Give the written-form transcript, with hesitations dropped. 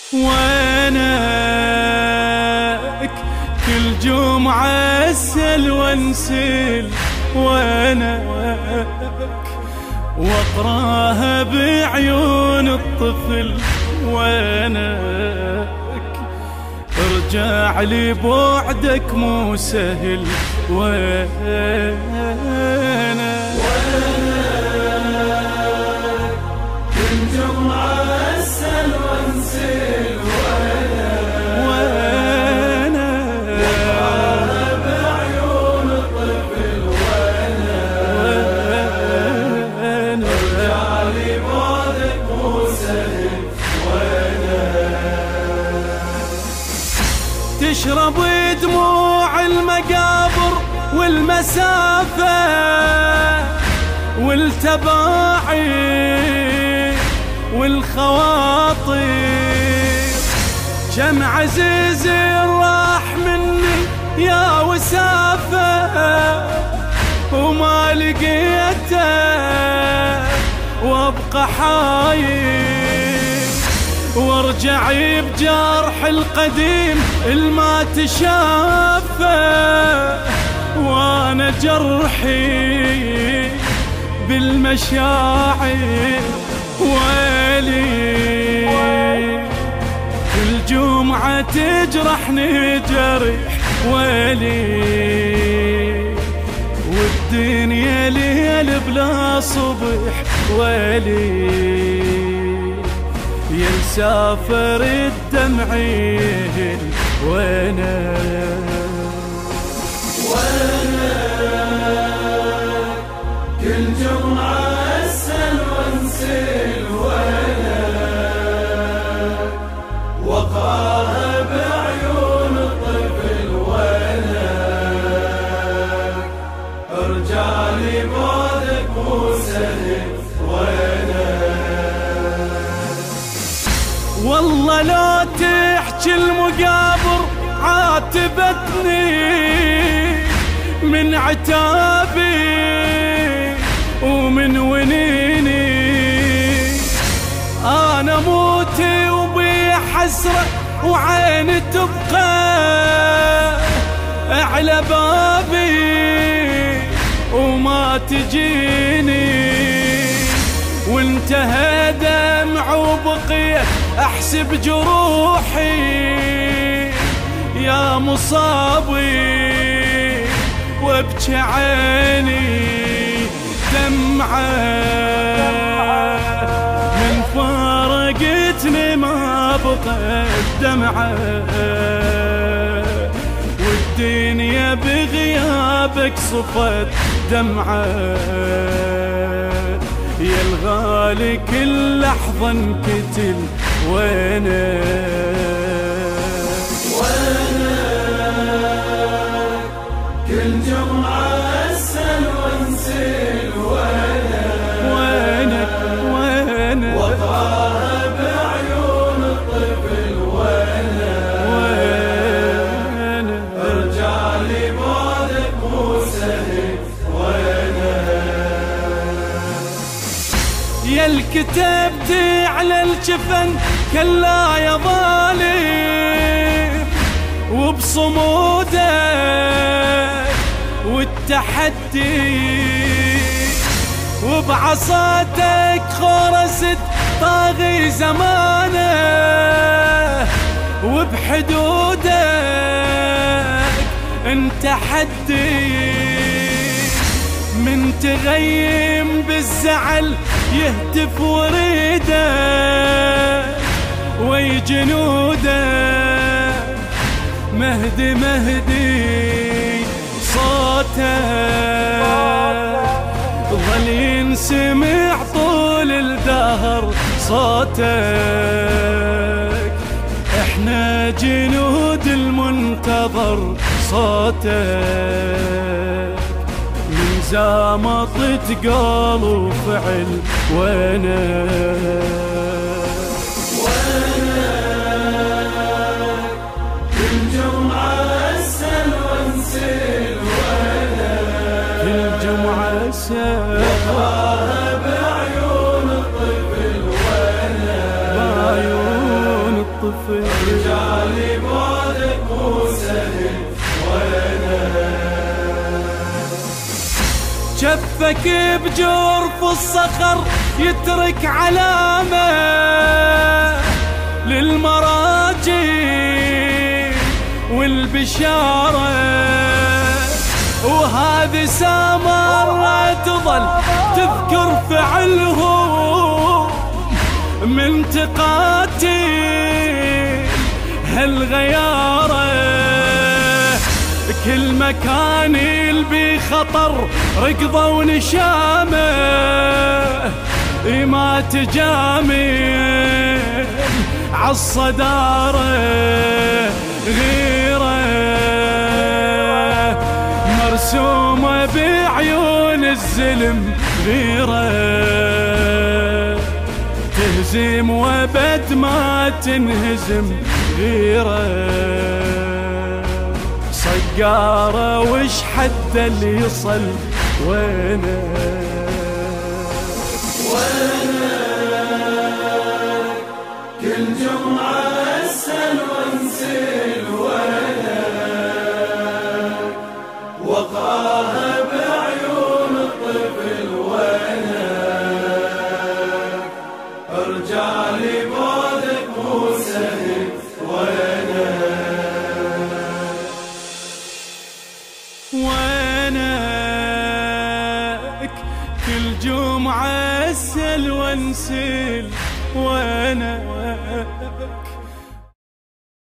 وينك كل جمعة أسأل وانسل وينك واقراها بعيون الطفل وينك ارجع لي بعدك مو سهل وينك كل جمعة أسأل وانسل تشرب دموع المقابر والمسافة والتباعي والخواطر كم عزيز راح مني يا وسافة وما لقيته وابقى حاير وارجع بجرح القديم الما تشافه وانا جرحي بالمشاعر ويلي كل جمعة تجرحني جرح ويلي والدنيا ليل بلا صبح ويلي يا مسافر الدمعين وينك كل جمعة أسأل وانسل وينك وقاها بعيون الطفل وينك ارجع لي بعدك مو سهل والله لو تحكي المقابر عاتبتني من عتابي ومن ونيني انا موتي وبي حسرة وعيني تبقى على بابي وما تجيني وانتهى دمع وبقيت احسب جروحي يا مصابي وابكي عيني دمعة من فارقتني ما بقيت دمعة والدنيا بغيابك صفت دمعة يا الغالي كل لحظة انقتل وينك كل جمعة أسأل وانسل وينك وقاها بعيون الطفل وينك ارجع لي بعدك مو سهل يا الكتبتي على الجفن كلا يا ظالم وبصمودك والتحدي وبعصاتك خرست طاغي زمانه وبحدودك انت حدي من تغيم بالزعل يهتف وريده وي جنوده مهدي مهدي صوته ظل ينسمع طول الدهر صوتك احنا جنود المنتظر صوتك من زامطة قال وفعل وينك كل جمعة أسأل وانسل وينك كل جمعة أسأل وقاها بعيون الطفل وينك بعيون الطفل شفك بجرف الصخر يترك علامة للمراجل والبشارة، وهذه سامرة تظل تذكر فعلهم من تقاتل هالغيارة. كل مكان اللي بخطر ركضوا ونشامه ما تجامل عالصدارة، غيره مرسومة بعيون الزلم، غيره تهزم وبد ما تنهزم، غيره صقارة وش حد اللي يصل وينه. كل جمعة أسأل وانزل وينك، وقاها بعيون الطفل وينك، ارجع لي بعدك مو سهل وينك. كل جمعة أسأل وانسل وينك،